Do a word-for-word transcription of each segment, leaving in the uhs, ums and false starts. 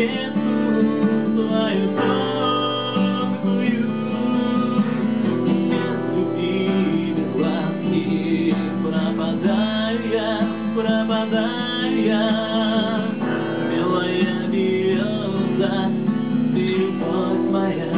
ветку свою тонкую. Без любви, без ласки пропадаю я, пропадаю я. Белая береза, ты любовь моя.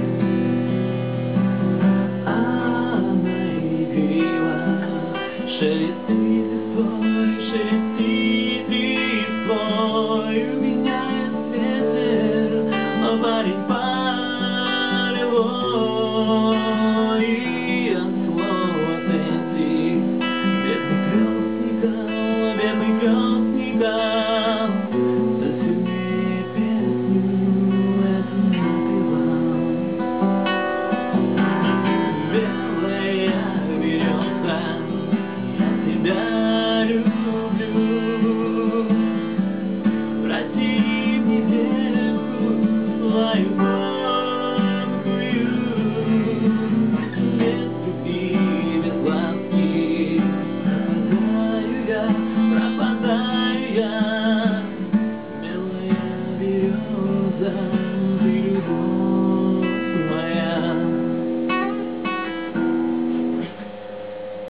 Шелестит листвой, шелестит листвой, меняет ветер, парень полевой. И от слов этих бедных грешников, бедных грешников, все сильнее песню эту напевал. Белая береза, тебя люблю, прости мне ветку свою тонкую. Без любви, без ласки пропадаю я, пропадаю я. Белая береза, ты любовь.